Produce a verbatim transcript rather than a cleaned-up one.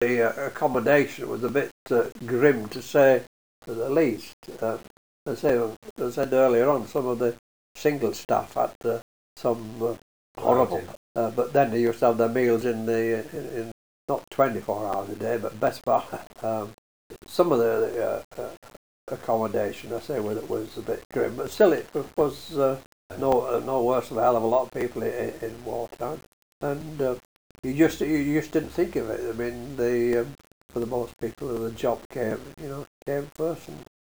the uh, accommodation was a bit uh, grim, to say the least. Uh, as I, I said earlier on, some of the single staff had uh, some uh, horrible. Uh, but then they used to have their meals in the in, in not twenty-four hours a day, but best part. Um, some of the uh, uh, accommodation, I say, was it was a bit grim, but still it was uh, no uh, no worse than a hell of a lot of people in, in wartime, and uh, you just you just didn't think of it. I mean, the um, for the most people, the job came, you know, came first, and